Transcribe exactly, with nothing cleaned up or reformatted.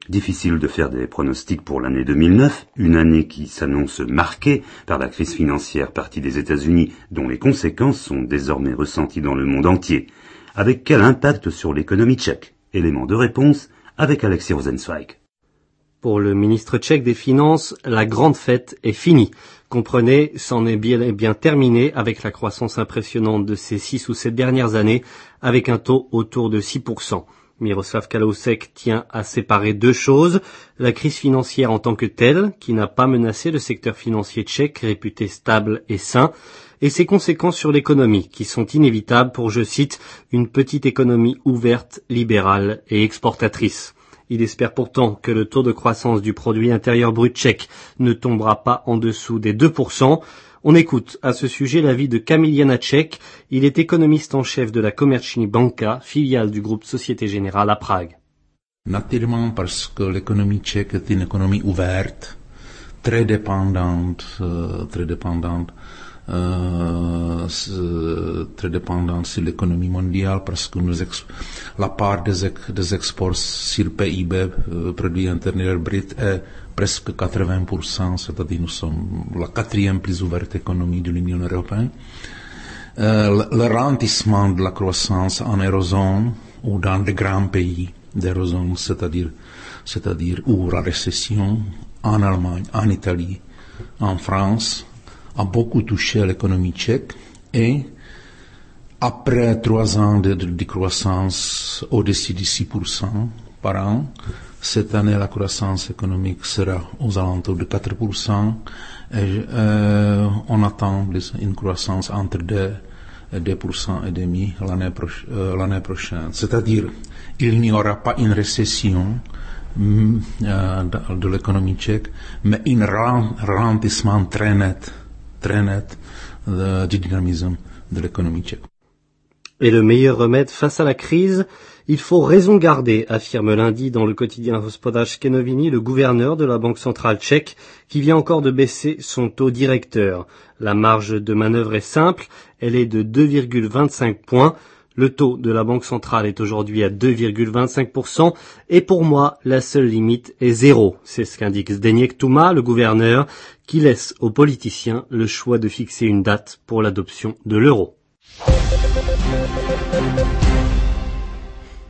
Difficile de faire des pronostics pour l'année deux mille neuf, une année qui s'annonce marquée par la crise financière partie des États-Unis, dont les conséquences sont désormais ressenties dans le monde entier. Avec quel impact sur l'économie tchèque? Élément de réponse avec Alexis Rosenzweig. Pour le ministre tchèque des Finances, la grande fête est finie. Comprenez, c'en est bien, bien terminé avec la croissance impressionnante de ces six ou sept dernières années, avec un taux autour de six pour cent. Miroslav Kalousek tient à séparer deux choses, la crise financière en tant que telle, qui n'a pas menacé le secteur financier tchèque réputé stable et sain, et ses conséquences sur l'économie, qui sont inévitables pour, je cite, une petite économie ouverte, libérale et exportatrice. Il espère pourtant que le taux de croissance du produit intérieur brut tchèque ne tombera pas en dessous des deux pour cent. On écoute à ce sujet l'avis de Kamil Janacek. Il est économiste en chef de la Komerční banka, filiale du groupe Société Générale à Prague. Naturellement parce que l'économie tchèque est une économie ouverte, très dépendante, euh, très dépendante, euh, très dépendante sur l'économie mondiale parce que nous ex- la part des, ex- des exports sur P I B, euh, produit intérieur brut, est presque quatre-vingts pour cent, c'est-à-dire nous sommes la quatrième plus ouverte économie de l'Union européenne. Euh, le, le ralentissement de la croissance en eurozone ou dans de grands pays d'eurozone, c'est-à-dire, c'est-à-dire ou la récession en Allemagne, en Italie, en France, a beaucoup touché l'économie tchèque et après trois ans de, de, de croissance au-dessus de six pour cent par an, cette année, la croissance économique sera aux alentours de quatre pour cent et euh, on attend une croissance entre deux et deux pour cent et demi l'année, proche, euh, l'année prochaine. C'est-à-dire, il n'y aura pas une récession euh, de, de l'économie tchèque, mais un ralentissement très net, très net de, du dynamisme de l'économie tchèque. Et le meilleur remède face à la crise, il faut raison garder, affirme lundi dans le quotidien Hospodářské noviny le gouverneur de la Banque centrale tchèque qui vient encore de baisser son taux directeur. La marge de manœuvre est simple, elle est de deux virgule vingt-cinq points. Le taux de la Banque centrale est aujourd'hui à deux virgule vingt-cinq pour cent et pour moi, la seule limite est zéro. C'est ce qu'indique Zdeněk Tuma, le gouverneur, qui laisse aux politiciens le choix de fixer une date pour l'adoption de l'euro. Thank you.